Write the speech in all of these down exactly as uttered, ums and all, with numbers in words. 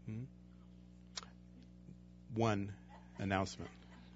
Hmm? One announcement.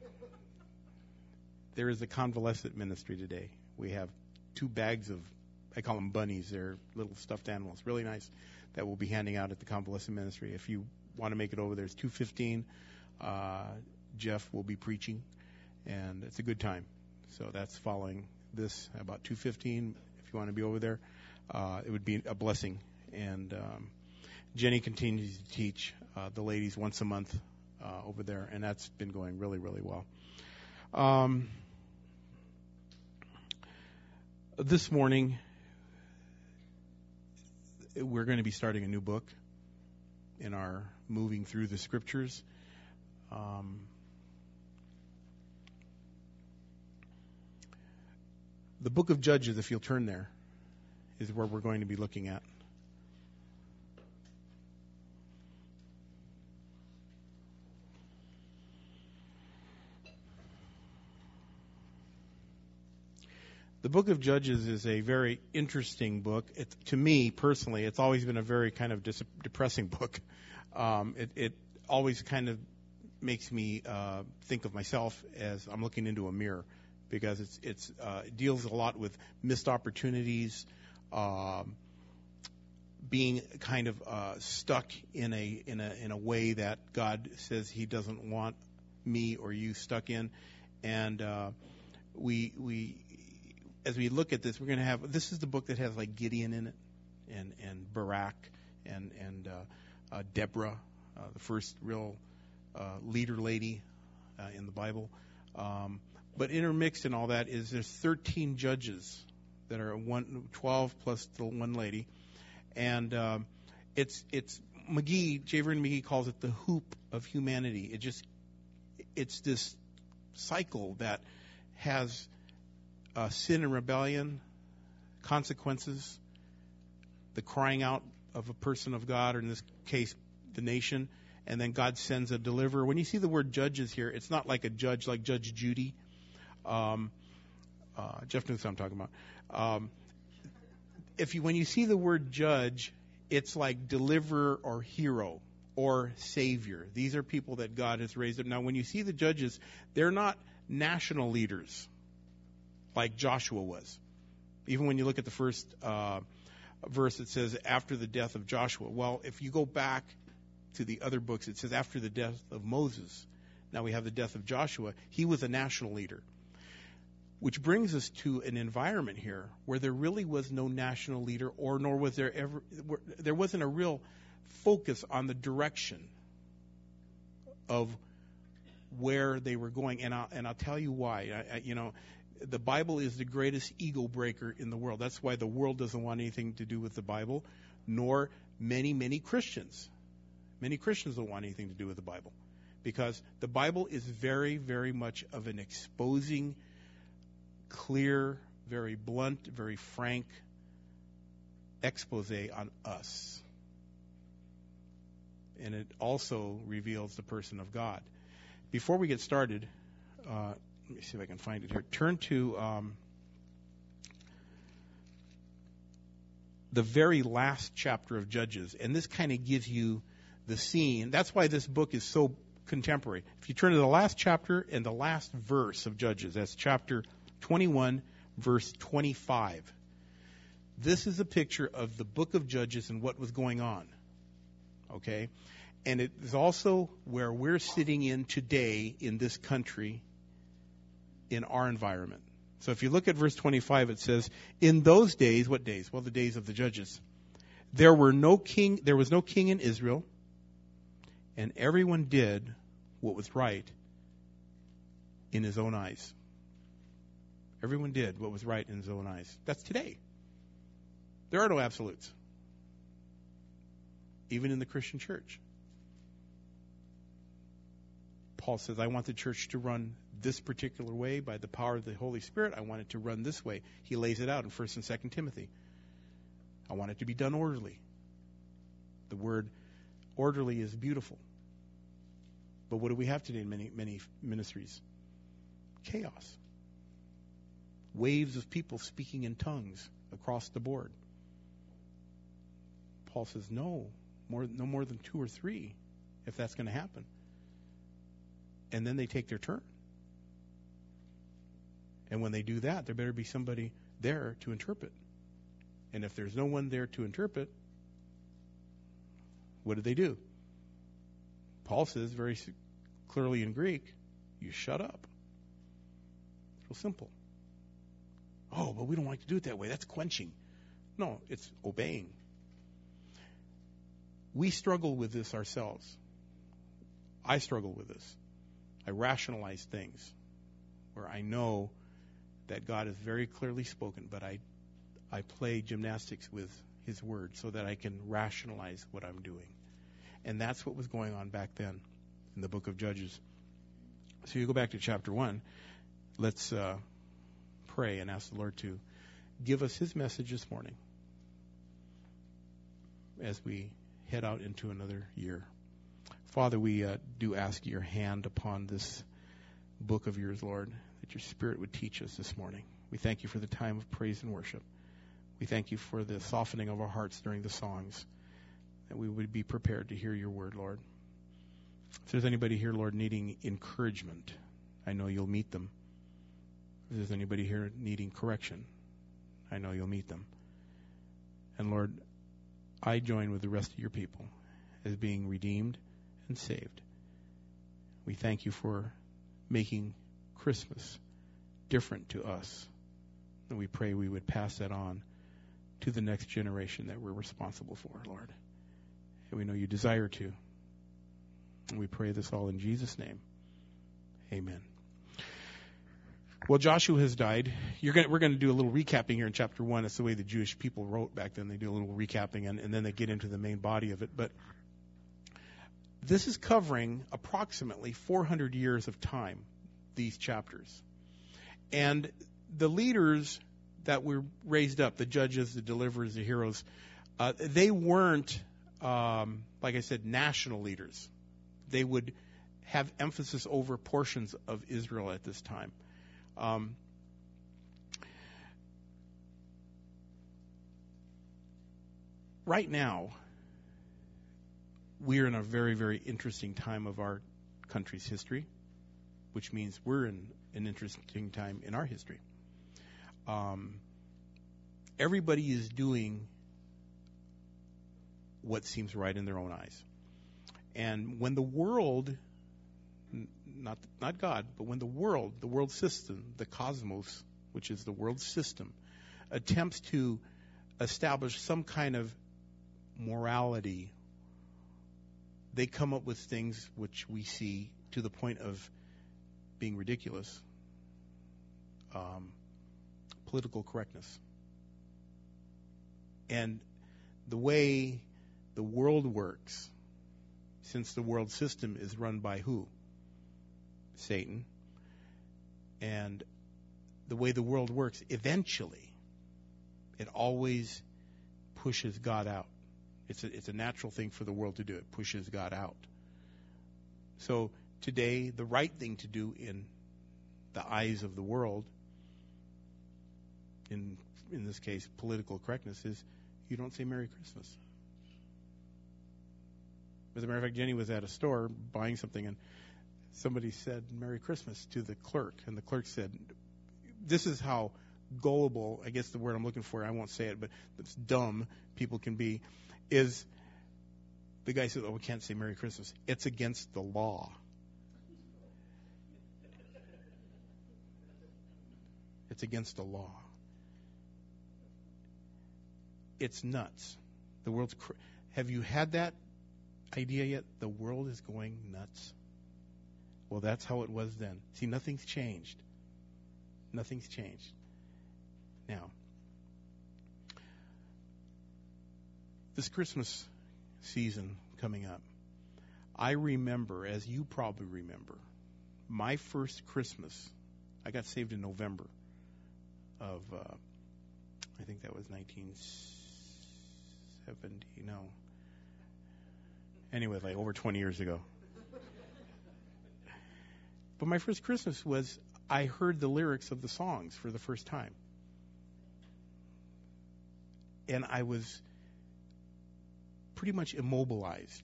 There is a convalescent ministry today. We have two bags of, I call them bunnies. They're little stuffed animals, really nice, that we'll be handing out at the convalescent ministry. If you want to make it over, there's two fifteen. Uh, Jeff will be preaching, and it's a good time. So that's following this about two fifteen. If you want to be over there, uh, it would be a blessing. And um, Jenny continues to teach uh, the ladies once a month uh, over there, and that's been going really, really well. Um, this morning, we're going to be starting a new book in our moving through the scriptures. Um, the book of Judges, if you'll turn there, is where we're going to be looking at. The book of Judges is a very interesting book. It, to me, personally, it's always been a very kind of dis- depressing book. Um, it, it always kind of makes me uh, think of myself as I'm looking into a mirror, because it's, it's uh, it deals a lot with missed opportunities, um, being kind of uh, stuck in a in a in a way that God says He doesn't want me or you stuck in, and uh, we we. As we look at this, we're going to have, this is the book that has like Gideon in it, and, and Barak, and, and uh, uh, Deborah, uh, the first real uh, leader lady uh, in the Bible. Um, but intermixed in all that is there's thirteen judges that are one, twelve plus the one lady. And um, it's, it's McGee, J. Vernon McGee calls it the hoop of humanity. It just, it's this cycle that has Uh, sin and rebellion, consequences, the crying out of a person of God, or in this case, the nation, and then God sends a deliverer. When you see the word judges here, it's not like a judge like Judge Judy. Um, uh, Jeff knows what I'm talking about. Um, if you, when you see the word judge, it's like deliverer or hero or savior. These are people that God has raised up. Now, when you see the judges, they're not national leaders like Joshua was. Even when you look at the first uh, verse, it says, after the death of Joshua. Well, if you go back to the other books, it says, after the death of Moses. Now we have the death of Joshua. He was a national leader. Which brings us to an environment here where there really was no national leader, or nor was there ever, there wasn't a real focus on the direction of where they were going. And I'll, and I'll tell you why. I, I, you know, the Bible is the greatest ego breaker in the world. That's why the world doesn't want anything to do with the Bible, nor many, many Christians. Many Christians don't want anything to do with the Bible, because the Bible is very, very much of an exposing, clear, very blunt, very frank expose on us. And it also reveals the person of God. Before we get started, uh, let me see if I can find it here. Turn to um, the very last chapter of Judges, and this kind of gives you the scene. That's why this book is so contemporary. If you turn to the last chapter and the last verse of Judges, that's chapter twenty-one, verse twenty-five. This is a picture of the book of Judges and what was going on. Okay? And it is also where we're sitting in today in this country, in our environment. So if you look at verse twenty-five, it says, in those days, what days? Well, the days of the judges. There were no king, there was no king in Israel, and everyone did what was right in his own eyes. Everyone did what was right in his own eyes. That's today. There are no absolutes, even in the Christian church. Paul says, I want the church to run this particular way by the power of the Holy Spirit. I want it to run this way. He lays it out in First and Second Timothy. I want it to be done orderly. The word orderly is beautiful. But what do we have today in many, many ministries? Chaos. Waves of people speaking in tongues across the board. Paul says, no, more no more than two or three, if that's going to happen. And then they take their turn. And when they do that, there better be somebody there to interpret. And if there's no one there to interpret, what do they do? Paul says very clearly in Greek, you shut up. Real simple. Oh, but we don't like to do it that way. That's quenching. No, it's obeying. We struggle with this ourselves. I struggle with this. I rationalize things where I know that God has very clearly spoken, but I I play gymnastics with his word so that I can rationalize what I'm doing. And that's what was going on back then in the book of Judges. So you go back to chapter one. Let's uh, pray and ask the Lord to give us his message this morning as we head out into another year. Father, we uh, do ask your hand upon this book of yours, Lord, that your Spirit would teach us this morning. We thank you for the time of praise and worship. We thank you for the softening of our hearts during the songs, that we would be prepared to hear your word, Lord. If there's anybody here, Lord, needing encouragement, I know you'll meet them. If there's anybody here needing correction, I know you'll meet them. And Lord, I join with the rest of your people as being redeemed and saved. We thank you for making Christmas different to us. And we pray we would pass that on to the next generation that we're responsible for, Lord. And we know you desire to. And we pray this all in Jesus' name. Amen. Well, Joshua has died. You're gonna, we're going to do a little recapping here in chapter one. It's the way the Jewish people wrote back then. They do a little recapping, and, and then they get into the main body of it. But this is covering approximately four hundred years of time, these chapters. And the leaders that were raised up, the judges, the deliverers, the heroes, uh, they weren't, um, like I said, national leaders. They would have emphasis over portions of Israel at this time. Um, right now, we're in a very, very interesting time of our country's history, which means we're in an interesting time in our history. Um, everybody is doing what seems right in their own eyes. And when the world, not not God, but when the world, the world system, the cosmos, which is the world system, attempts to establish some kind of morality, they come up with things which we see to the point of being ridiculous. Um, political correctness. And the way the world works, since the world system is run by who? Satan. And the way the world works, eventually, it always pushes God out. It's a, it's a natural thing for the world to do. It pushes God out. So today, the right thing to do in the eyes of the world, in in this case, political correctness, is you don't say Merry Christmas. As a matter of fact, Jenny was at a store buying something, and somebody said Merry Christmas to the clerk, and the clerk said, this is how gullible, I guess the word I'm looking for, I won't say it, but it's dumb people can be, is the guy said, oh, we can't say Merry Christmas. It's against the law. It's against the law. It's nuts. The world's. Cr- Have you had that idea yet? The world is going nuts. Well, that's how it was then. See, nothing's changed. Nothing's changed. Now, this Christmas season coming up, I remember, as you probably remember, my first Christmas. I got saved in November of, uh, I think that was nineteen seventy, no. Anyway, like over twenty years ago. But my first Christmas was, I heard the lyrics of the songs for the first time. And I was pretty much immobilized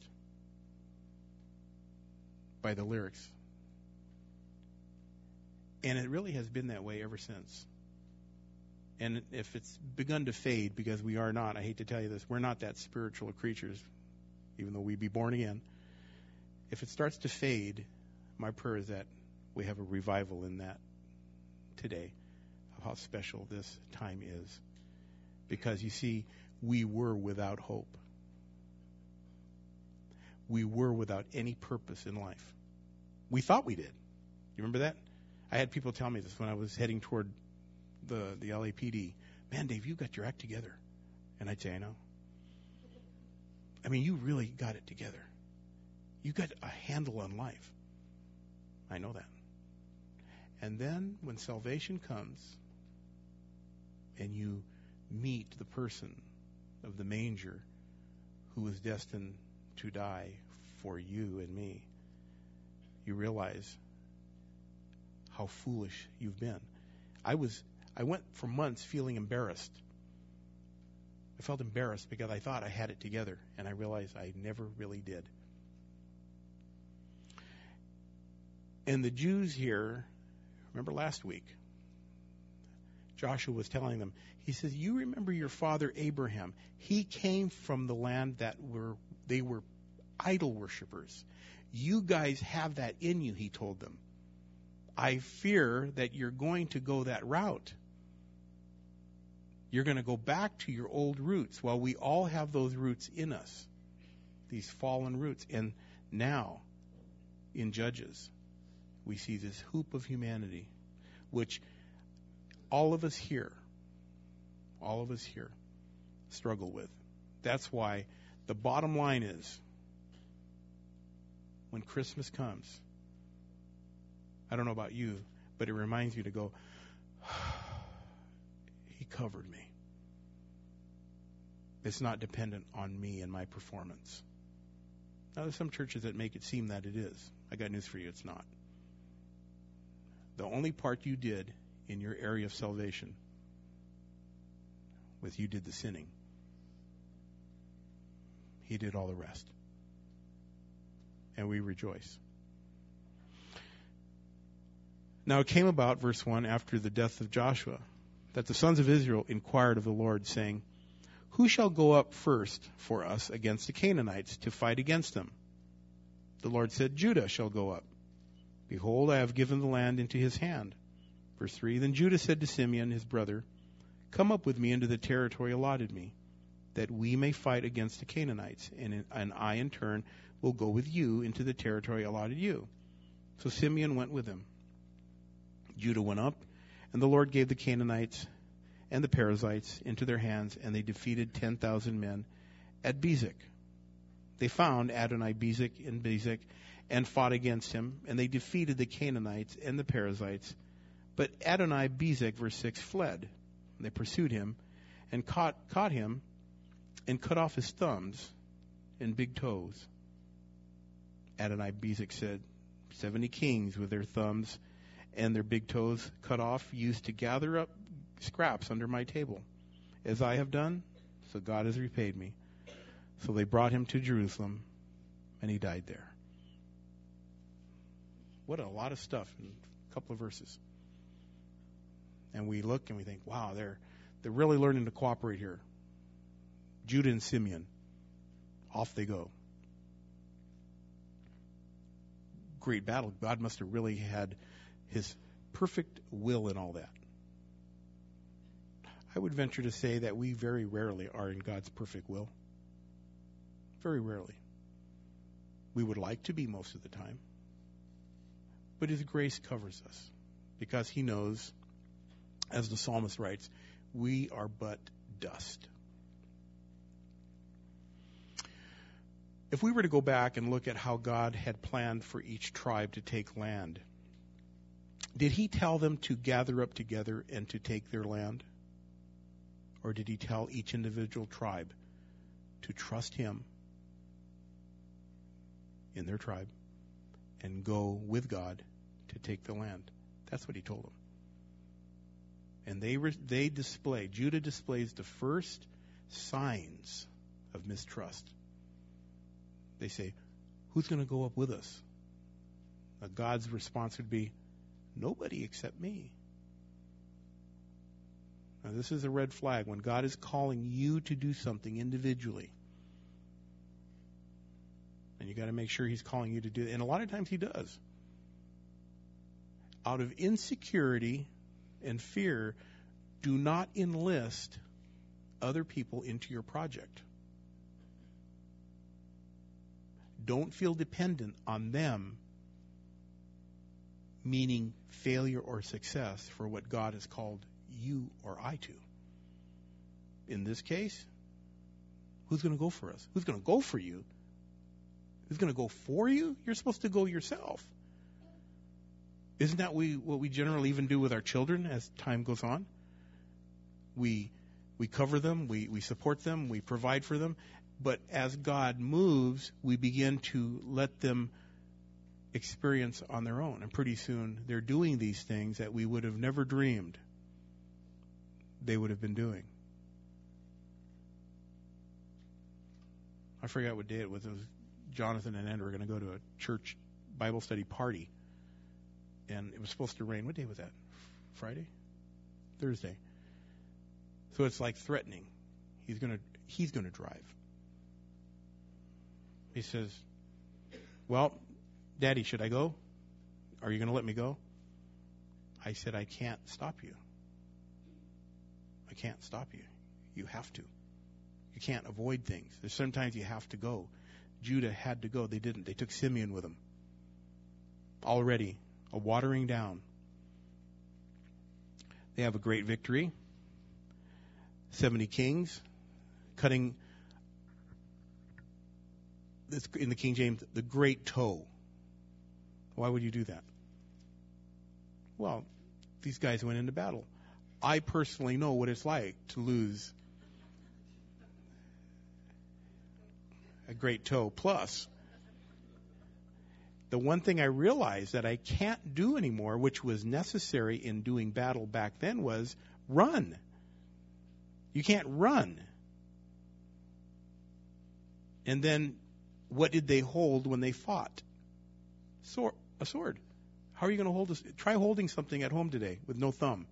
by the lyrics. And it really has been that way ever since. And if it's begun to fade, because we are not, I hate to tell you this, we're not that spiritual creatures, even though we be born again. If it starts to fade, my prayer is that we have a revival in that today of how special this time is. Because you see, we were without hope. We were without any purpose in life. We thought we did. You remember that? I had people tell me this when I was heading toward the, the L A P D. Man, Dave, you got your act together. And I'd say, I know. I mean, you really got it together. You got a handle on life. I know that. And then when salvation comes and you meet the person of the manger who was destined to die for you and me, you realize how foolish you've been. I was, I went for months feeling embarrassed. I felt embarrassed because I thought I had it together, and I realized I never really did. And the Jews here, remember last week, Joshua was telling them, he says, you remember your father Abraham. He came from the land that were, they were idol worshipers. You guys have that in you, he told them. I fear that you're going to go that route. You're going to go back to your old roots. Well, we all have those roots in us, these fallen roots. And now, in Judges, we see this hoop of humanity, which all of us here, all of us here struggle with. That's why the bottom line is, when Christmas comes, I don't know about you, but it reminds you to go, he covered me. It's not dependent on me and my performance. Now, there's some churches that make it seem that it is. I got news for you, it's not. The only part you did in your area of salvation was you did the sinning. He did all the rest. And we rejoice. Now it came about, verse one, after the death of Joshua, that the sons of Israel inquired of the Lord, saying, who shall go up first for us against the Canaanites to fight against them? The Lord said, Judah shall go up. Behold, I have given the land into his hand. Verse three, then Judah said to Simeon, his brother, come up with me into the territory allotted me, that we may fight against the Canaanites, and, in, and I in turn will go with you into the territory allotted you. So Simeon went with him. Judah went up, and the Lord gave the Canaanites and the Perizzites into their hands, and they defeated ten thousand men at Bezek. They found Adoni-Bezek in Bezek and fought against him, and they defeated the Canaanites and the Perizzites. But Adoni-Bezek, verse six, fled. They pursued him and caught, caught him and cut off his thumbs and big toes. Adoni-Bezek said, seventy kings with their thumbs and their big toes cut off used to gather up scraps under my table. As I have done, so God has repaid me. So they brought him to Jerusalem, and he died there. What a lot of stuff in a couple of verses. And we look and we think, wow, they're they're really learning to cooperate here. Judah and Simeon, off they go. Great battle. God must have really had his perfect will in all that. I would venture to say that we very rarely are in God's perfect will. Very rarely. We would like to be most of the time. But his grace covers us because he knows, as the psalmist writes, we are but dust. If we were to go back and look at how God had planned for each tribe to take land, did he tell them to gather up together and to take their land? Or did he tell each individual tribe to trust him in their tribe and go with God to take the land? That's what he told them. And they re- they display, Judah displays the first signs of mistrust. They say, who's going to go up with us? Now, God's response would be, nobody except me. Now, this is a red flag. When God is calling you to do something individually, and you got to make sure He's calling you to do it. And a lot of times He does. Out of insecurity and fear, do not enlist other people into your project. Don't feel dependent on them, meaning failure or success for what God has called you or I to. In this case, who's going to go for us? Who's going to go for you? Who's going to go for you? You're supposed to go yourself. Isn't that we, what we generally even do with our children as time goes on? We we cover them, we, we support them, we provide for them. But as God moves, we begin to let them experience on their own. And pretty soon they're doing these things that we would have never dreamed they would have been doing. I forgot what day it was. It was Jonathan and Andrew were going to go to a church Bible study party. And it was supposed to rain. What day was that? Friday? Thursday. So it's like threatening. He's going to he's going to drive. He says, well, Daddy, should I go? Are you going to let me go? I said, I can't stop you. I can't stop you. You have to. You can't avoid things. There's sometimes you have to go. Judah had to go. They didn't. They took Simeon with them. Already, a watering down. They have a great victory. seventy kings, cutting, in the King James, the great toe. Why would you do that? Well, these guys went into battle. I personally know what it's like to lose a great toe. Plus, the one thing I realized that I can't do anymore, which was necessary in doing battle back then, was run. You can't run. And then, what did they hold when they fought? Sword, a sword. How are you going to hold this? Try holding something at home today with no thumb.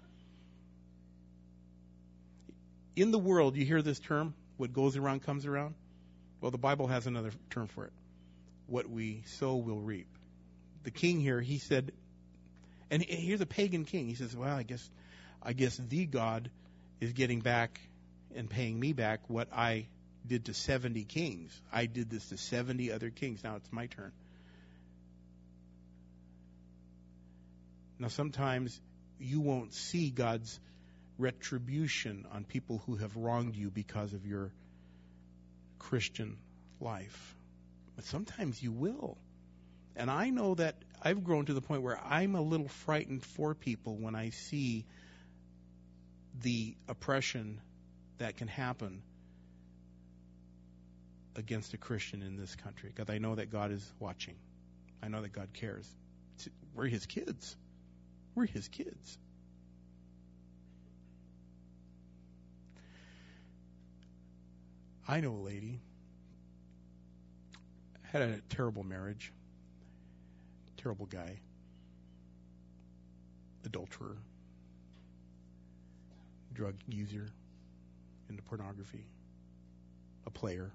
In the world, you hear this term, what goes around comes around. Well, the Bible has another term for it. What we sow, we'll reap. The king here, he said, and here's a pagan king. He says, well, I guess, I guess the God is getting back and paying me back what I did to seventy kings. I did this to seventy other kings. Now it's my turn. Now sometimes you won't see God's retribution on people who have wronged you because of your Christian life. But sometimes you will. And I know that I've grown to the point where I'm a little frightened for people when I see the oppression that can happen against a Christian in this country. Because I know that God is watching. I know that God cares. We're His kids. We're His kids. I know a lady, had a terrible marriage, terrible guy, adulterer, drug user, into pornography, a player,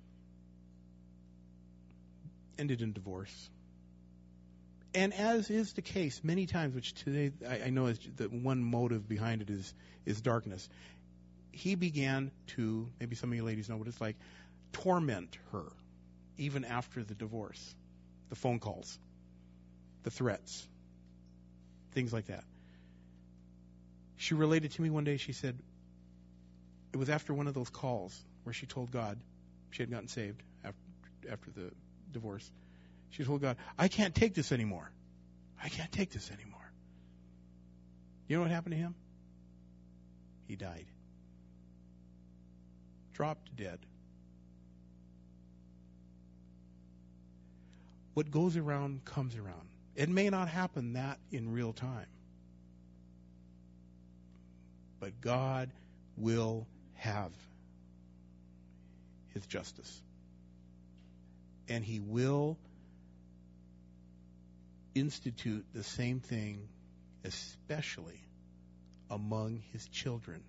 ended in divorce. And as is the case many times, which today I, I know is the one motive behind it is is darkness, he began to, maybe some of you ladies know what it's like, torment her, even after the divorce, the phone calls, the threats, things like that. She related to me one day, she said, it was after one of those calls where she told God, she had gotten saved after, after the divorce, she told God, I can't take this anymore. I can't take this anymore. You know what happened to him? He died. Dropped dead. What goes around comes around. It may not happen that in real time. But God will have His justice. And he will institute the same thing, especially among his children,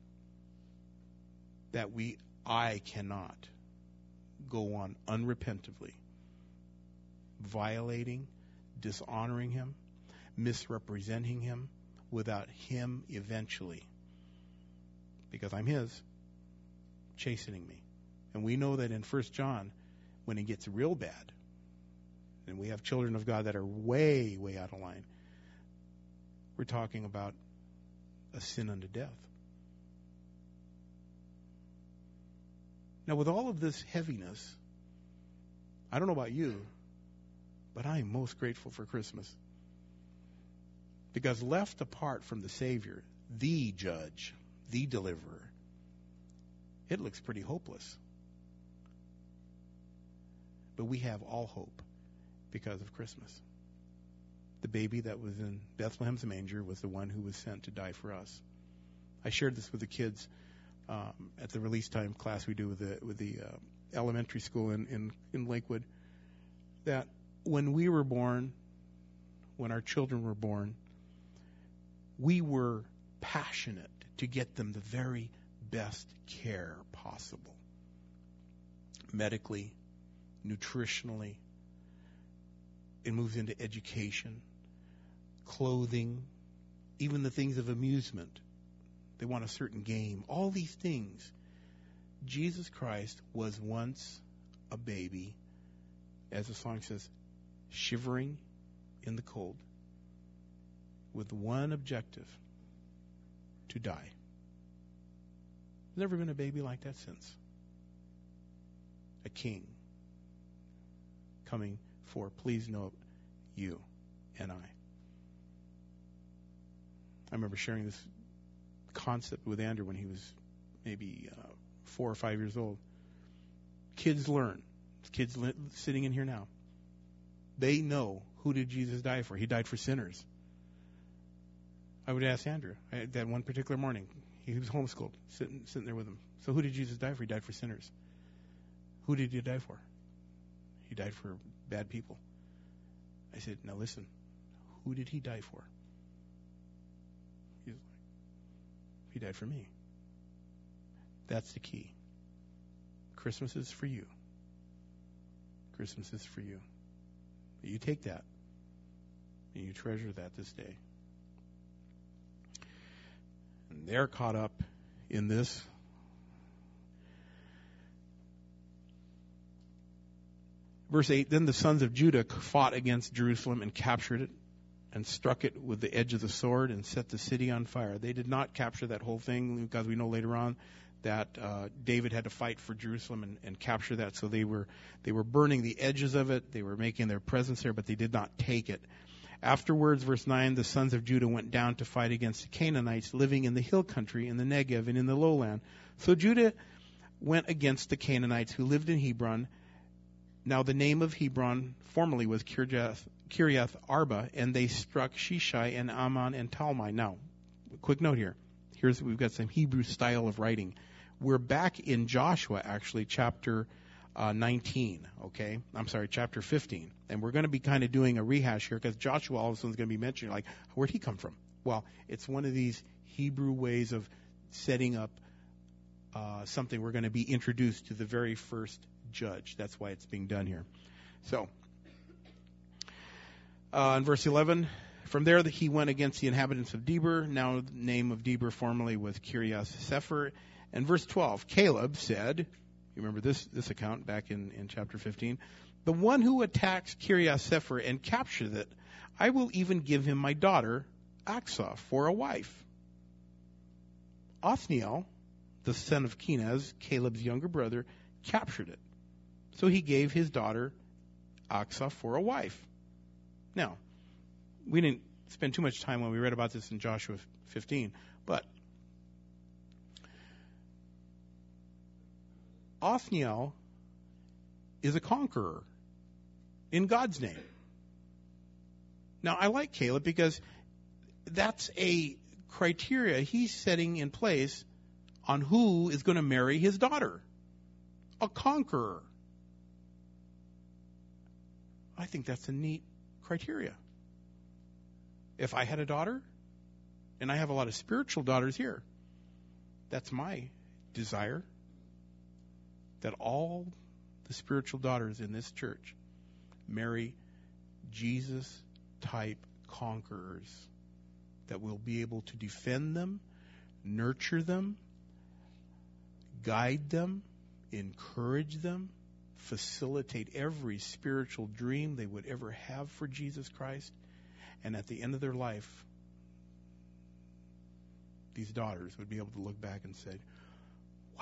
that we, I cannot go on unrepentively violating, dishonoring him, misrepresenting him without him eventually, because I'm his, chastening me. And we know that in First John, when it gets real bad, and we have children of God that are way, way out of line, we're talking about a sin unto death. Now, with all of this heaviness, I don't know about you, but I am most grateful for Christmas. Because left apart from the Savior, the judge, the deliverer, it looks pretty hopeless. But we have all hope because of Christmas. The baby that was in Bethlehem's manger was the one who was sent to die for us. I shared this with the kids um, at the release time class we do with the with the uh, elementary school in, in, in Lakewood, that when we were born, when our children were born, we were passionate to get them the very best care possible. Medically, nutritionally, it moves into education, clothing, even the things of amusement. They want a certain game. All these things. Jesus Christ was once a baby, as the song says, shivering in the cold, with one objective, to die. There's never been a baby like that since. A king coming for, please note, you and I. I remember sharing this concept with Andrew when he was maybe uh, four or five years old. Kids learn. Kids li- sitting in here now. They know, who did Jesus die for? He died for sinners. I would ask Andrew I, that one particular morning. He was homeschooled, sitting sitting there with him. So who did Jesus die for? He died for sinners. Who did he die for? He died for bad people. I said, now listen, who did he die for? He's like, he died for me. That's the key. Christmas is for you. Christmas is for you. You take that and you treasure that this day. And they're caught up in this. Verse eight, then the sons of Judah fought against Jerusalem and captured it and struck it with the edge of the sword and set the city on fire. They did not capture that whole thing, because we know later on that uh, David had to fight for Jerusalem and, and capture that. So they were they were burning the edges of it. They were making their presence there, but they did not take it. Afterwards, verse nine, the sons of Judah went down to fight against the Canaanites living in the hill country, in the Negev, and in the lowland. So Judah went against the Canaanites who lived in Hebron. Now the name of Hebron formerly was Kiriath, Kiriath Arba, and they struck Shishai and Ammon and Talmai. Now, quick note here. Here's we've got some Hebrew style of writing. We're back in Joshua, actually, chapter uh, nineteen. Okay, I'm sorry, chapter fifteen, and we're going to be kind of doing a rehash here because Joshua all of a sudden is going to be mentioned. Like, where'd he come from? Well, it's one of these Hebrew ways of setting up uh, something. We're going to be introduced to the very first judge. That's why it's being done here. So, uh, in verse eleven, from there he went against the inhabitants of Debir. Now the name of Debir formerly was Kiriath Sefer. And verse twelve, Caleb said, you remember this this account back in, in chapter fifteen, the one who attacks Kiriath Sefer and captures it, I will even give him my daughter Achsah for a wife. Othniel, the son of Kenaz, Caleb's younger brother, captured it. So he gave his daughter Achsah for a wife. Now, we didn't spend too much time when we read about this in Joshua fifteen, but Othniel is a conqueror in God's name. Now, I like Caleb because that's a criteria he's setting in place on who is going to marry his daughter. A conqueror. I think that's a neat criteria. If I had a daughter, and I have a lot of spiritual daughters here, that's my desire, that all the spiritual daughters in this church marry Jesus-type conquerors that will be able to defend them, nurture them, guide them, encourage them, facilitate every spiritual dream they would ever have for Jesus Christ. And at the end of their life, these daughters would be able to look back and say, wow,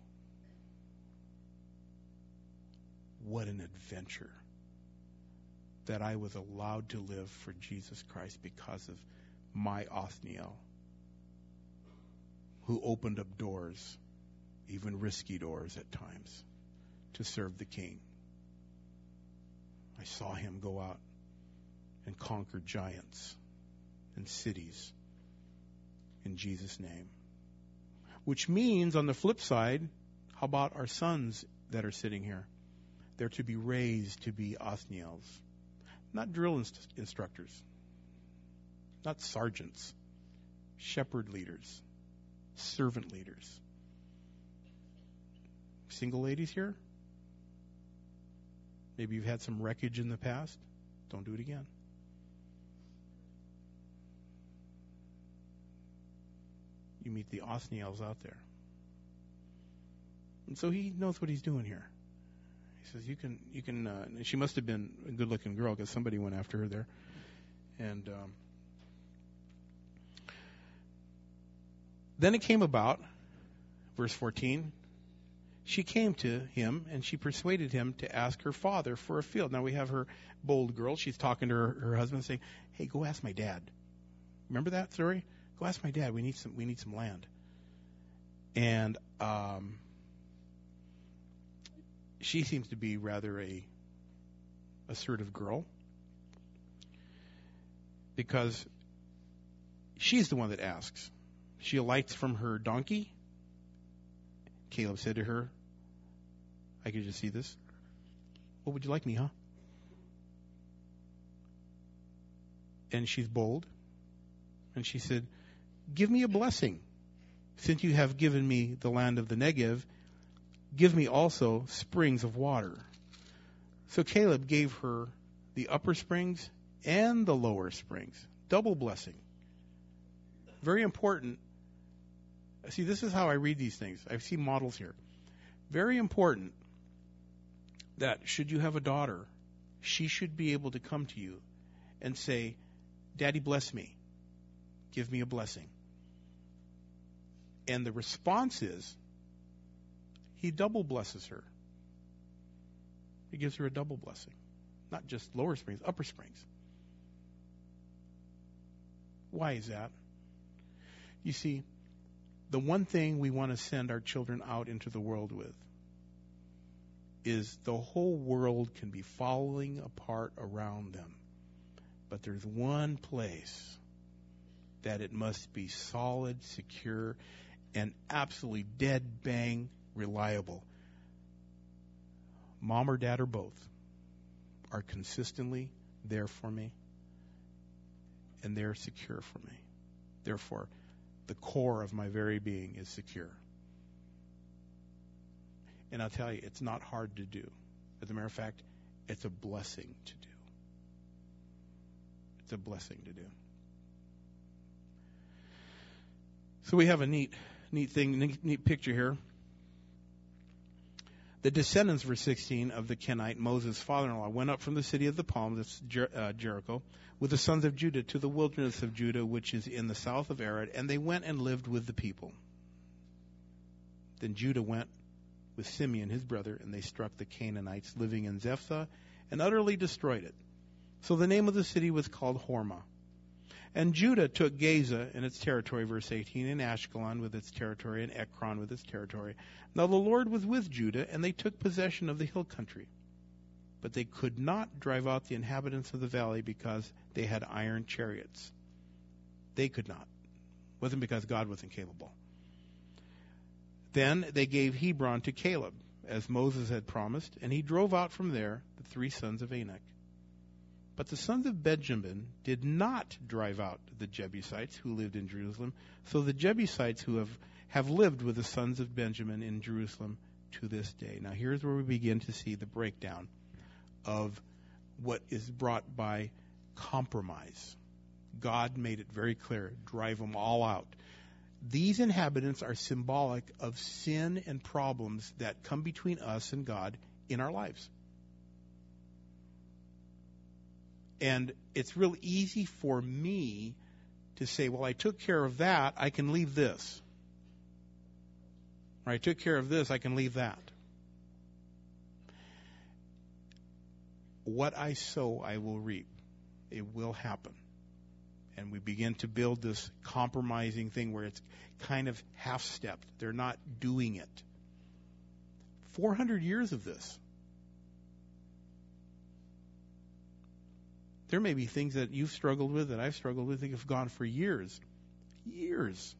what an adventure that I was allowed to live for Jesus Christ because of my Othniel, who opened up doors, even risky doors at times, to serve the King. I saw him go out and conquer giants and cities in Jesus' name. Which means, on the flip side, how about our sons that are sitting here? They're to be raised to be Othniels, not drill inst- instructors, not sergeants, shepherd leaders, servant leaders. Single ladies here? Maybe you've had some wreckage in the past. Don't do it again. You meet the Othniels out there. And so he knows what he's doing here. He says, you can, you can, uh, she must have been a good-looking girl because somebody went after her there. And um, then it came about, verse fourteen, she came to him and she persuaded him to ask her father for a field. Now we have her bold girl. She's talking to her, her husband saying, hey, go ask my dad. Remember that story? Go ask my dad. We need some, we need some land. And um, she seems to be rather a assertive girl because she's the one that asks. She alights from her donkey. Caleb said to her, I could just see this. What would you like me, huh? And she's bold. And she said, give me a blessing. Since you have given me the land of the Negev, give me also springs of water. So Caleb gave her the upper springs and the lower springs. Double blessing. Very important. See, this is how I read these things. I see models here. Very important that should you have a daughter, she should be able to come to you and say, Daddy, bless me. Give me a blessing. And the response is, he double blesses her. He gives her a double blessing. Not just lower springs, upper springs. Why is that? You see, the one thing we want to send our children out into the world with is the whole world can be falling apart around them. But there's one place that it must be solid, secure, and absolutely dead bang reliable. Mom or dad or both are consistently there for me, and they're secure for me. Therefore, the core of my very being is secure. And I'll tell you, it's not hard to do. As a matter of fact, it's a blessing to do. It's a blessing to do. So we have a neat, neat thing, neat, neat picture here. The descendants, verse sixteen, of the Kenite, Moses' father-in-law, went up from the city of the palms, that's Jer- uh, Jericho, with the sons of Judah to the wilderness of Judah, which is in the south of Arad, and they went and lived with the people. Then Judah went with Simeon, his brother, and they struck the Canaanites living in Zephthah and utterly destroyed it. So the name of the city was called Hormah. And Judah took Gaza and its territory, verse eighteen, and Ashkelon with its territory, and Ekron with its territory. Now the Lord was with Judah, and they took possession of the hill country. But they could not drive out the inhabitants of the valley because they had iron chariots. They could not. It wasn't because God wasn't capable. Then they gave Hebron to Caleb, as Moses had promised, and he drove out from there the three sons of Anak. But the sons of Benjamin did not drive out the Jebusites who lived in Jerusalem. So the Jebusites who have, have lived with the sons of Benjamin in Jerusalem to this day. Now here's where we begin to see the breakdown of what is brought by compromise. God made it very clear, drive them all out. These inhabitants are symbolic of sin and problems that come between us and God in our lives. And it's real easy for me to say, well, I took care of that, I can leave this. Or I took care of this, I can leave that. What I sow, I will reap. It will happen. And we begin to build this compromising thing where it's kind of half-stepped. They're not doing it. four hundred years of this. There may be things that you've struggled with, that I've struggled with, that have gone for years. Years.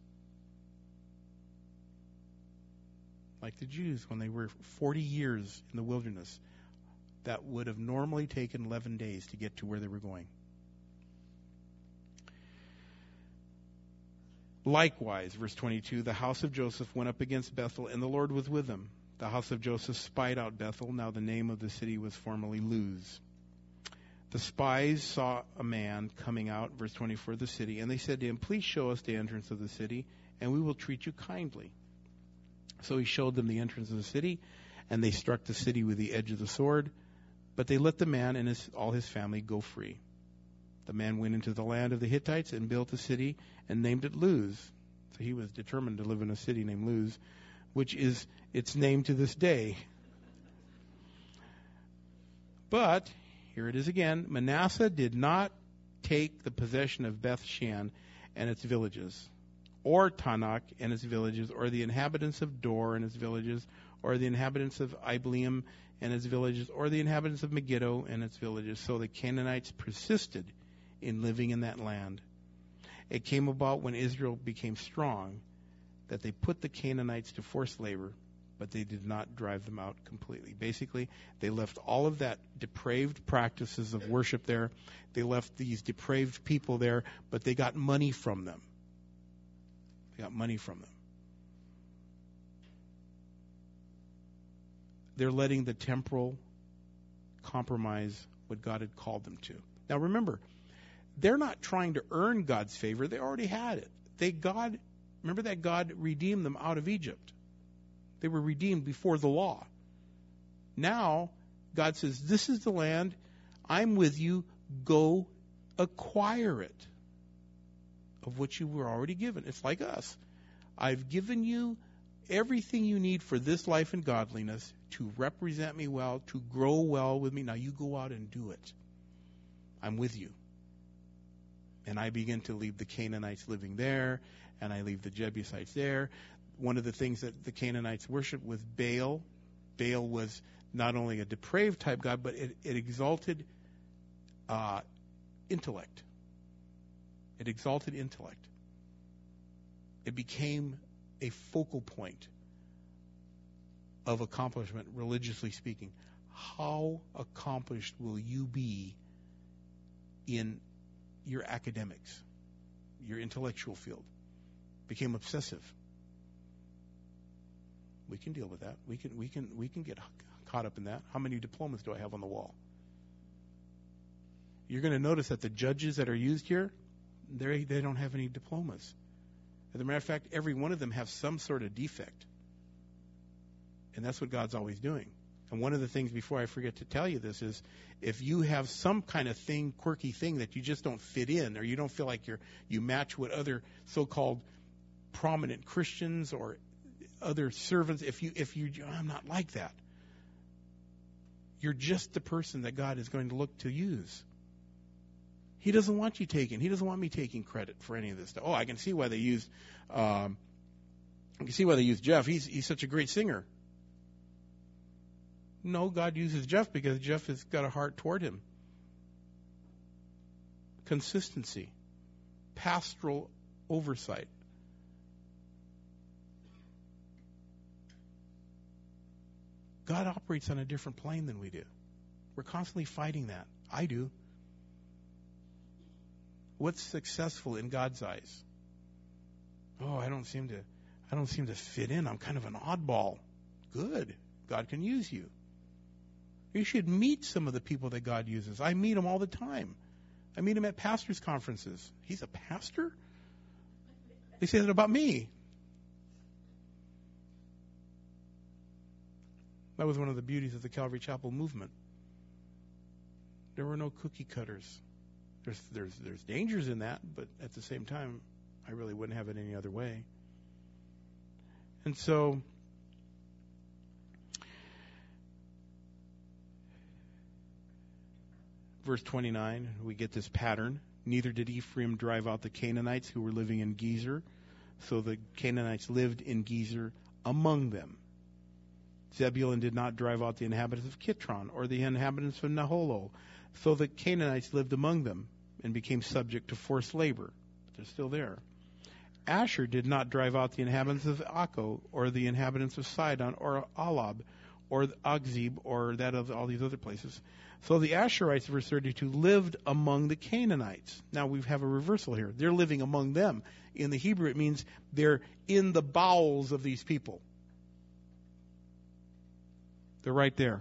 Like the Jews, when they were forty years in the wilderness, that would have normally taken eleven days to get to where they were going. Likewise, verse twenty-two, the house of Joseph went up against Bethel, and the Lord was with them. The house of Joseph spied out Bethel. Now the name of the city was formerly Luz. The spies saw a man coming out, verse twenty-four, of the city, and they said to him, please show us the entrance of the city, and we will treat you kindly. So he showed them the entrance of the city, and they struck the city with the edge of the sword, but they let the man and his, all his family go free. The man went into the land of the Hittites and built a city and named it Luz. So he was determined to live in a city named Luz, which is its name to this day. But here it is again. Manasseh did not take the possession of Beth Shan and its villages, or Tanakh and its villages, or the inhabitants of Dor and its villages, or the inhabitants of Ibleam and its villages, or the inhabitants of Megiddo and its villages. So the Canaanites persisted in living in that land. It came about when Israel became strong that they put the Canaanites to forced labor, but they did not drive them out completely. Basically, they left all of that depraved practices of worship there. They left these depraved people there, but they got money from them. They got money from them. They're letting the temporal compromise what God had called them to. Now remember, they're not trying to earn God's favor. They already had it. They God, remember that God redeemed them out of Egypt. They were redeemed before the law. Now, God says, this is the land. I'm with you. Go acquire it of what you were already given. It's like us. I've given you everything you need for this life and godliness to represent me well, to grow well with me. Now you go out and do it. I'm with you. And I begin to leave the Canaanites living there, and I leave the Jebusites there. One of the things that the Canaanites worshiped was Baal. Baal was not only a depraved type god, but it, it exalted uh, intellect. It exalted intellect. It became a focal point of accomplishment, religiously speaking. How accomplished will you be in your academics, your intellectual field? Became obsessive. We can deal with that. We can we can we can get caught up in that. How many diplomas do I have on the wall? You're going to notice that the judges that are used here, they they don't have any diplomas. As a matter of fact, every one of them has some sort of defect. And that's what God's always doing. And one of the things, before I forget to tell you this, is if you have some kind of thing, quirky thing that you just don't fit in, or you don't feel like you're you match what other so-called prominent Christians or other servants, if you if you I'm not like that, you're just the person that God is going to look to use. He doesn't want you taking. He doesn't want me taking credit for any of this stuff. Oh, I can see why they used. Um, I can see why they used Jeff. He's he's such a great singer. No, God uses Jeff because Jeff has got a heart toward him. Consistency, pastoral oversight. God operates on a different plane than we do. We're constantly fighting that. I do. What's successful in God's eyes? Oh, I don't seem to, I don't seem to fit in. I'm kind of an oddball. Good. God can use you. You should meet some of the people that God uses. I meet them all the time. I meet him at pastors' conferences. He's a pastor? They say that about me. That was one of the beauties of the Calvary Chapel movement. There were no cookie cutters. There's there's there's dangers in that, but at the same time, I really wouldn't have it any other way. And so, verse twenty-nine, we get this pattern. Neither did Ephraim drive out the Canaanites who were living in Gezer. So the Canaanites lived in Gezer among them. Zebulun did not drive out the inhabitants of Kitron or the inhabitants of Naholo. So the Canaanites lived among them and became subject to forced labor. But they're still there. Asher did not drive out the inhabitants of Akko or the inhabitants of Sidon or Alab or Agzib or that of all these other places. So the Asherites, verse thirty-two, lived among the Canaanites. Now we have a reversal here. They're living among them. In the Hebrew, it means they're in the bowels of these people. They're right there.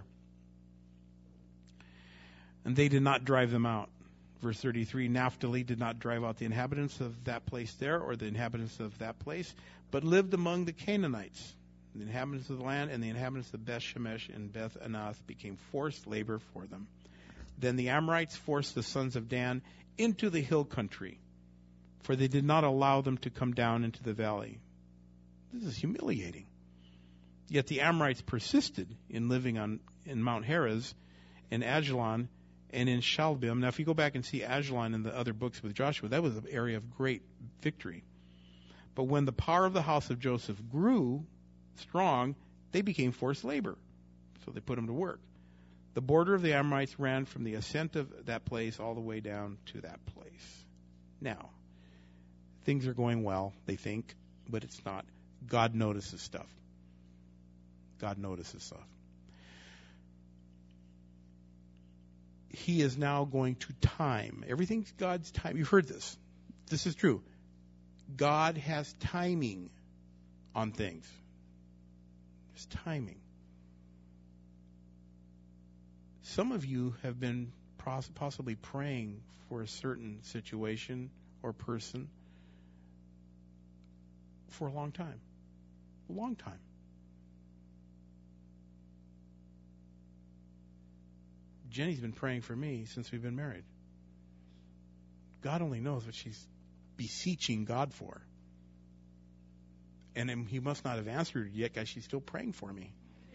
And they did not drive them out. Verse thirty-three, Naphtali did not drive out the inhabitants of that place there or the inhabitants of that place, but lived among the Canaanites. The inhabitants of the land and the inhabitants of Beth Shemesh and Beth Anath became forced labor for them. Then the Amorites forced the sons of Dan into the hill country, for they did not allow them to come down into the valley. This is humiliating. Yet the Amorites persisted in living on in Mount Heres, in Ajalon, and in Shalbim. Now, if you go back and see Ajalon in the other books with Joshua, that was an area of great victory. But when the power of the house of Joseph grew strong, they became forced labor. So they put them to work. The border of the Amorites ran from the ascent of that place all the way down to that place. Now, things are going well, they think, but it's not. God notices stuff. God notices stuff. He is now going to time. Everything's God's time. You've heard this. This is true. God has timing on things. There's timing. Some of you have been possibly praying for a certain situation or person for a long time. A long time. Jenny's been praying for me since we've been married. God only knows what she's beseeching God for. And he must not have answered yet, because she's still praying for me.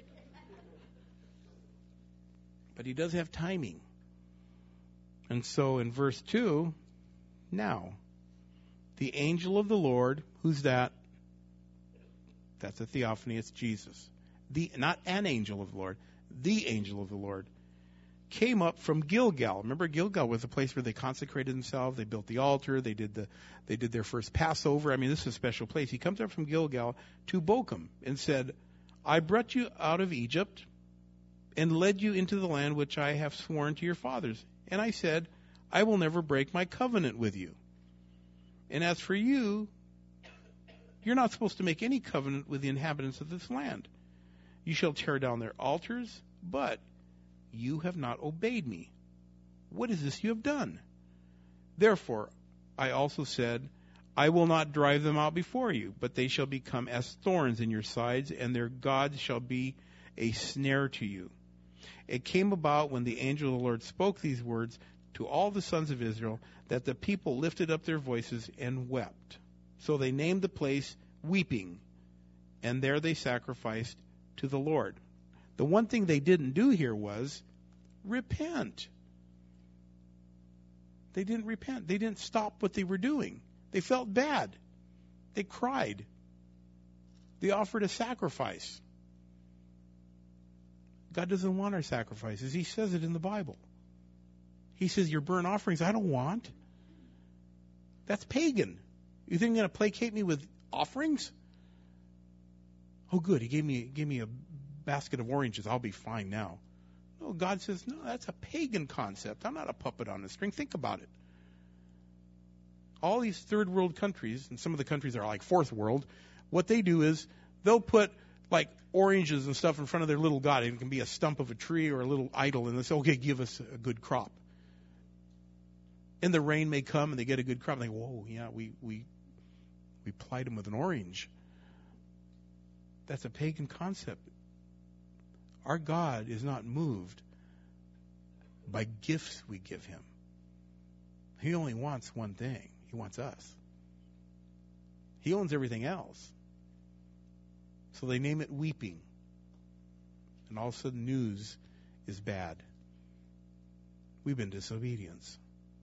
But he does have timing. And so in verse two, now, the angel of the Lord, who's that? That's a theophany, it's Jesus. The not an angel of the Lord, the angel of the Lord, came up from Gilgal. Remember, Gilgal was a place where they consecrated themselves. They built the altar. They did the they did their first Passover. I mean, this is a special place. He comes up from Gilgal to Bochum and said, I brought you out of Egypt and led you into the land which I have sworn to your fathers. And I said, I will never break my covenant with you. And as for you, you're not supposed to make any covenant with the inhabitants of this land. You shall tear down their altars, but you have not obeyed me. What is this you have done? Therefore, I also said, I will not drive them out before you, but they shall become as thorns in your sides, and their gods shall be a snare to you. It came about when the angel of the Lord spoke these words to all the sons of Israel, that the people lifted up their voices and wept. So they named the place Weeping, and there they sacrificed to the Lord. The one thing they didn't do here was repent. They didn't repent. They didn't stop what they were doing. They felt bad. They cried. They offered a sacrifice. God doesn't want our sacrifices. He says it in the Bible. He says, your burnt offerings I don't want. That's pagan. You think you're going to placate me with offerings? Oh, good. He gave me gave me a basket of oranges. I'll be fine now. No, God says, no, that's a pagan concept. I'm not a puppet on a string. Think about it. all these third world countries, and some of the countries are like fourth world, what they do is they'll put like oranges and stuff in front of their little god. It can be a stump of a tree or a little idol, and they say, okay, give us a good crop. And the rain may come and they get a good crop. And they go, whoa, yeah, we, we, we plied them with an orange. That's a pagan concept. Our God is not moved by gifts we give him. He only wants one thing. He wants us. He owns everything else. So they name it weeping. And all of a sudden news is bad. We've been disobedience.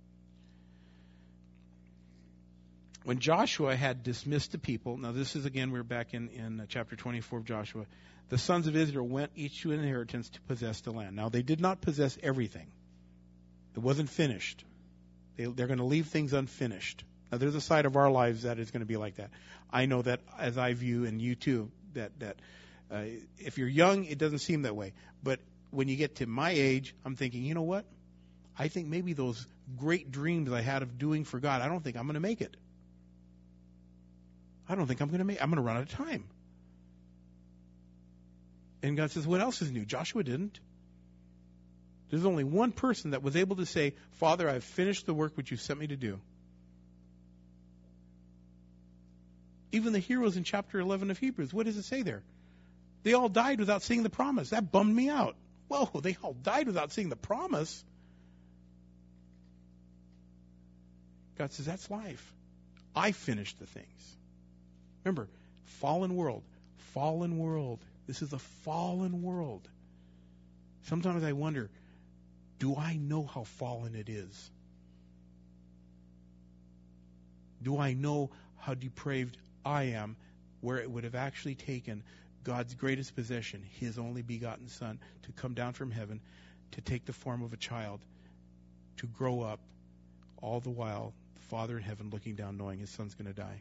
When Joshua had dismissed the people, now this is again, we're back in, in chapter twenty-four of Joshua, the sons of Israel went each to an inheritance to possess the land. Now they did not possess everything. It wasn't finished. They, they're going to leave things unfinished. Now there's a side of our lives that is going to be like that. I know that as I view, and you too, that, that uh, if you're young, it doesn't seem that way. But when you get to my age, I'm thinking, you know what? I think maybe those great dreams I had of doing for God, I don't think I'm going to make it. I don't think I'm going to make. I'm going to run out of time. And God says, what else is new? Joshua didn't. There's only one person that was able to say, Father, I've finished the work which you sent me to do. Even the heroes in chapter eleven of Hebrews, what does it say there? They all died without seeing the promise. That bummed me out. Whoa, they all died without seeing the promise. God says, that's life. I finished the things. Remember, fallen world, fallen world. This is a fallen world. Sometimes I wonder, do I know how fallen it is? Do I know how depraved I am, where it would have actually taken God's greatest possession, his only begotten Son, to come down from heaven, to take the form of a child, to grow up, all the while the Father in heaven looking down knowing his Son's going to die?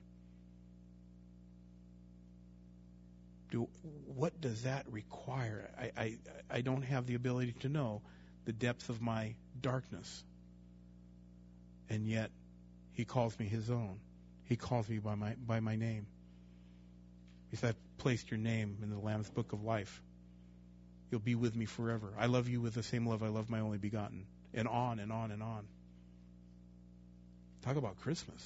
Do, what does that require? I, I, I don't have the ability to know the depth of my darkness. And yet, he calls me his own. He calls me by my by my name. He said, I've placed your name in the Lamb's book of life. You'll be with me forever. I love you with the same love I love my only begotten. And on and on and on. Talk about Christmas.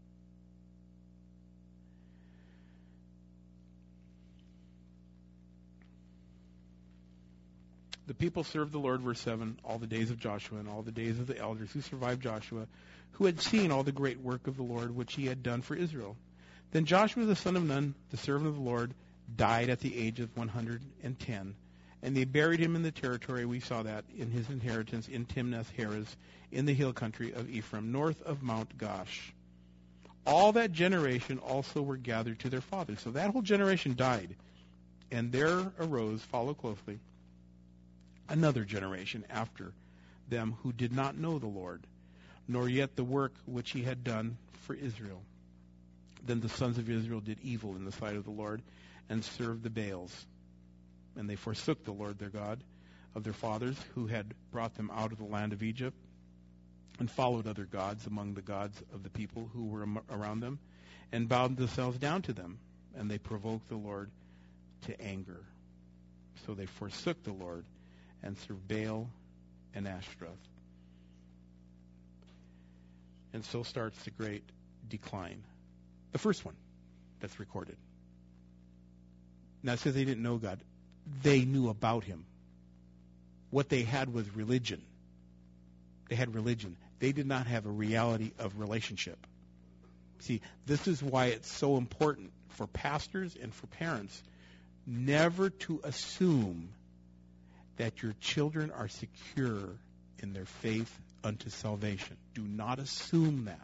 The people served the Lord, verse seven, all the days of Joshua and all the days of the elders who survived Joshua, who had seen all the great work of the Lord which he had done for Israel. Then Joshua the son of Nun, the servant of the Lord, died at the age of one hundred ten, and they buried him in the territory, we saw that, in his inheritance in Timnath-Heres, in the hill country of Ephraim, north of Mount Gosh. All that generation also were gathered to their fathers. So that whole generation died, and there arose, follow closely, another generation after them who did not know the Lord, nor yet the work which he had done for Israel. Then the sons of Israel did evil in the sight of the Lord and served the Baals. And they forsook the Lord their God of their fathers, who had brought them out of the land of Egypt, and followed other gods among the gods of the people who were around them, and bowed themselves down to them. And they provoked the Lord to anger. So they forsook the Lord and served Baal and Ashtaroth. And so starts the great decline. The first one that's recorded. Now it says they didn't know God. They knew about him. What they had was religion. They had religion. They did not have a reality of relationship. See, this is why it's so important for pastors and for parents never to assume that your children are secure in their faith unto salvation. Do not assume that.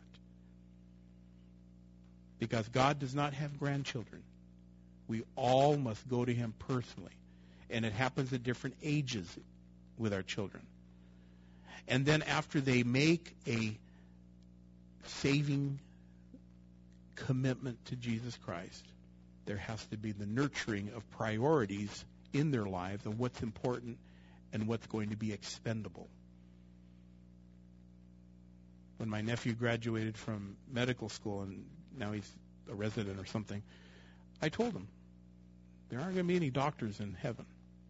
Because God does not have grandchildren. We all must go to him personally. And it happens at different ages with our children. And then after they make a saving commitment to Jesus Christ, there has to be the nurturing of priorities in their lives and what's important and what's going to be expendable. when my nephew graduated from medical school and now he's a resident or something, I told him, there aren't going to be any doctors in heaven.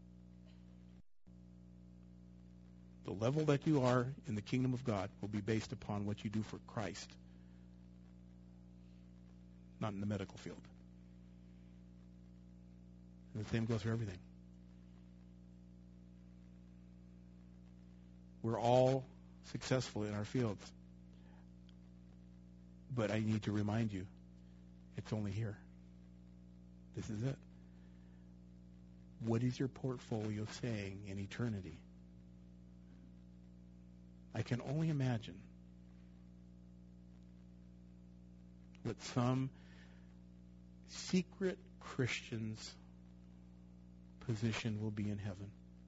The level that you are in the kingdom of God will be based upon what you do for Christ, not in the medical field. And the same goes for everything. We're all successful in our fields. But I need to remind you, it's only here. This is it. What is your portfolio saying in eternity? I can only imagine what some secret Christian's position will be in heaven.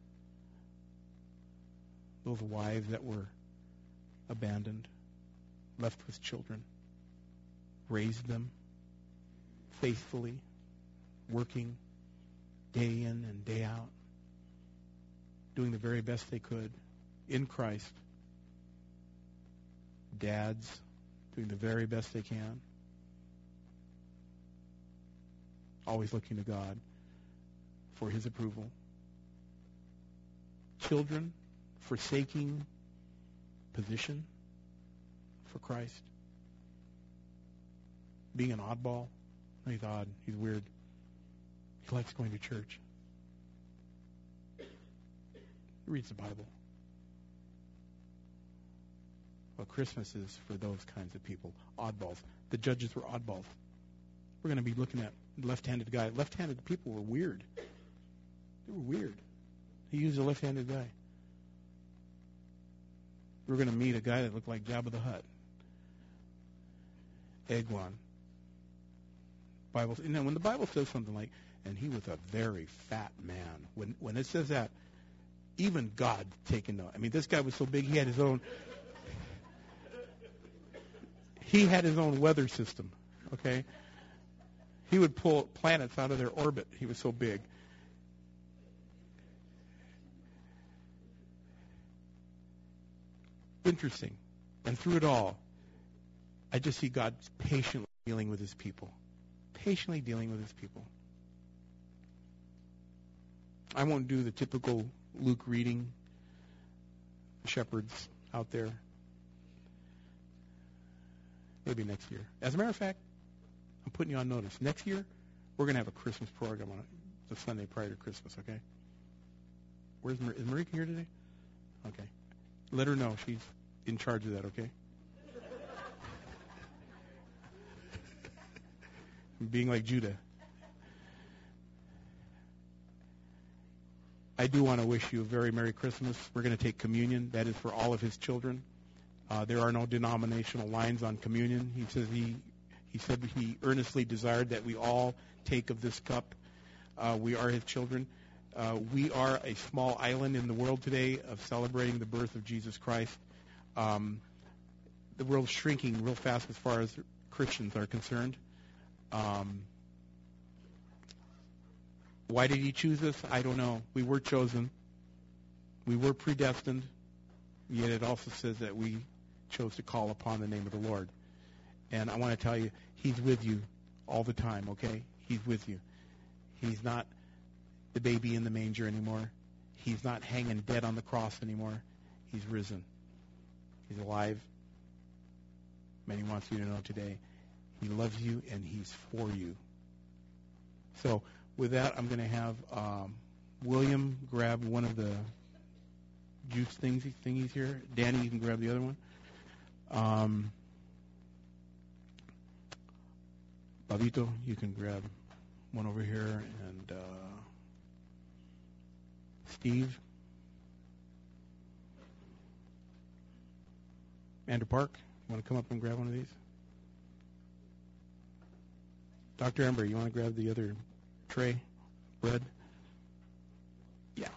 Those wives that were abandoned, left with children, raised them faithfully, working day in and day out, doing the very best they could in Christ. Dads doing the very best they can, always looking to God for his approval. Children forsaking position for Christ. Being an oddball. He's odd. He's weird. He likes going to church. He reads the Bible. Well, Christmas is for those kinds of people, oddballs. The judges were oddballs. We're going to be looking at left-handed guy. Left-handed people were weird. They were weird. He used a left-handed guy. We're going to meet a guy that looked like Jabba the Hutt. Eglon. Bible, and then when the Bible says something like, and he was a very fat man, when when it says that, even God taken note. I mean, this guy was so big, he had his own, he had his own weather system, okay? He would pull planets out of their orbit. He was so big. Interesting. And through it all, I just see God patiently dealing with his people. Patiently dealing with his people. I won't do the typical Luke reading, shepherds out there. Maybe next year. As a matter of fact, I'm putting you on notice. Next year, we're going to have a Christmas program on it. The Sunday prior to Christmas, okay? Where's Mar- is Marika here today? Okay. Let her know she's in charge of that, okay? Being like Judah. I do want to wish you a very Merry Christmas. We're going to take communion. That is for all of his children. Uh, there are no denominational lines on communion. He says he he said he earnestly desired that we all take of this cup. Uh, we are his children. Uh, we are a small island in the world today of celebrating the birth of Jesus Christ. Um, the world's shrinking real fast as far as Christians are concerned. Um, why did he choose us? I don't know. We were chosen. We were predestined. Yet it also says that we chose to call upon the name of the Lord. And I want to tell you, he's with you all the time, okay? He's with you. He's not the baby in the manger anymore. He's not hanging dead on the cross anymore. He's risen. He's alive. And he wants you to know today, he loves you and he's for you. So with that, I'm going to have um, William grab one of the juice things, thingies here. Danny, you can grab the other one. Um, Babito, you can grab one over here. And uh, Steve. Andrew Park, you want to come up and grab one of these? Doctor Ember, you want to grab the other tray? Bread? Yeah.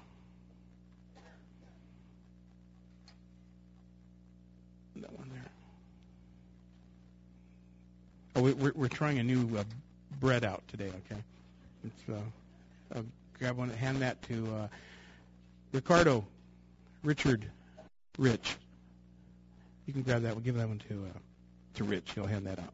That one there. Oh, we, we're, we're trying a new uh, bread out today, okay? It's, uh, uh, grab one, hand that to uh, Ricardo, Richard, Rich. You can grab that one. Give that one to uh, to Rich. He'll hand that out.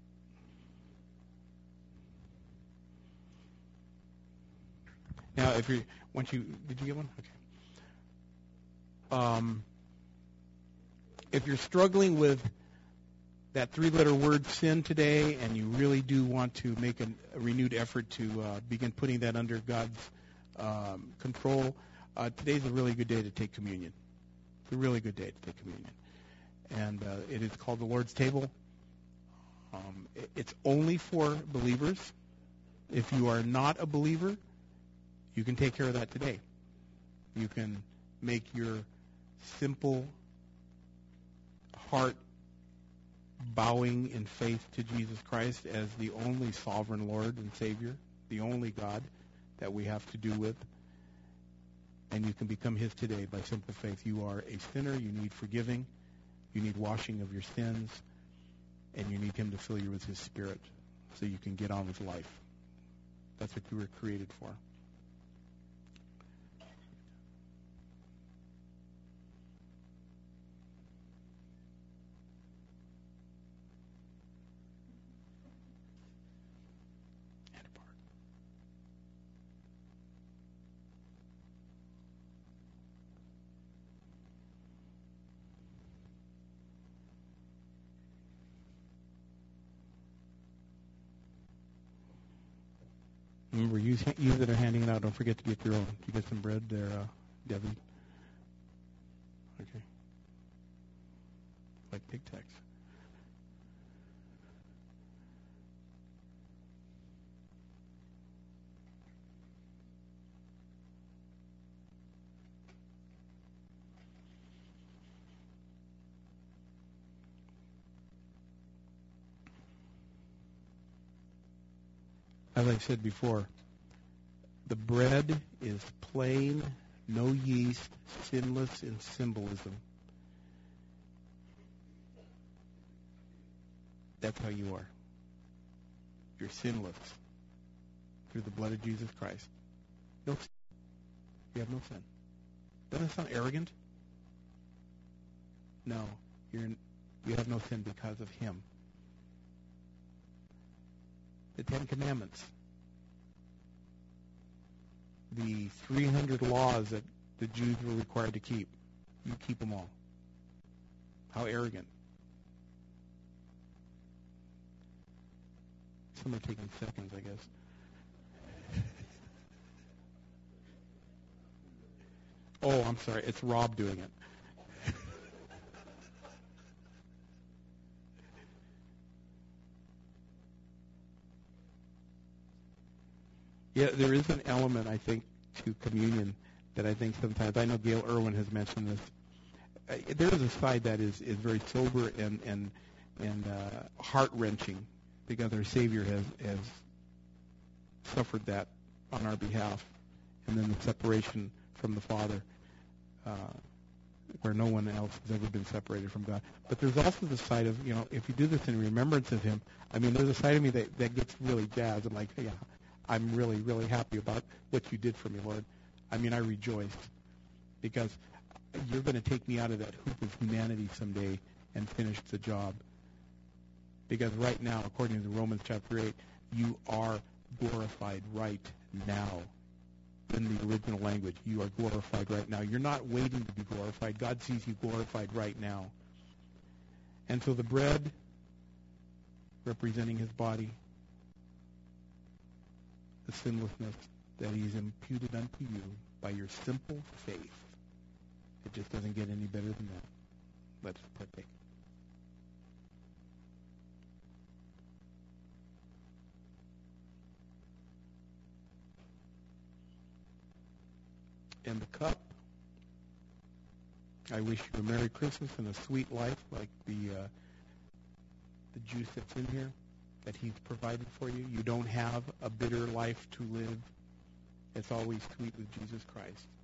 Now, if you once you did you get one? Okay. Um, if you're struggling with that three-letter word sin today, and you really do want to make an, a renewed effort to uh, begin putting that under God's um, control, uh, today's a really good day to take communion. It's a really good day to take communion. And uh, it is called the Lord's Table. Um, it, it's only for believers. If you are not a believer, you can take care of that today. You can make your simple heart bowing in faith to Jesus Christ as the only sovereign Lord and Savior, the only God that we have to do with. And you can become His today by simple faith. You are a sinner. You need forgiving. You need washing of your sins. And you need Him to fill you with His Spirit so you can get on with life. That's what you were created for. Remember, you, you that are handing it out, don't forget to get your own. You get some bread there, uh, Debbie. Okay. Like Big Tex. As I said before, the bread is plain, no yeast, sinless in symbolism. That's how you are. You're sinless through the blood of Jesus Christ. No sin. You have no sin. Doesn't that sound arrogant? No, you're you have no sin because of Him. The Ten Commandments, the three hundred laws that the Jews were required to keep, you keep them all. How arrogant. Some are taking seconds, I guess. Oh, I'm sorry. It's Rob doing it. Yeah, there is an element, I think, to communion that I think sometimes, I know Gail Irwin has mentioned this, uh, there is a side that is, is very sober and, and, and uh, heart-wrenching because our Savior has, has suffered that on our behalf, and then the separation from the Father, uh, where no one else has ever been separated from God. But there's also the side of, you know, if you do this in remembrance of Him, I mean, there's a side of me that, that gets really jazzed. I'm like, yeah, I'm really, really happy about what you did for me, Lord. I mean, I rejoiced because you're going to take me out of that hoop of humanity someday and finish the job. Because right now, according to Romans chapter eight, you are glorified right now. In the original language, you are glorified right now. You're not waiting to be glorified. God sees you glorified right now. And so the bread, representing His body, the sinlessness that He's imputed unto you by your simple faith. It just doesn't get any better than that. Let's partake. And the cup, I wish you a Merry Christmas and a sweet life like the uh, the juice that's in here that He's provided for you. You don't have a bitter life to live. It's always sweet with Jesus Christ.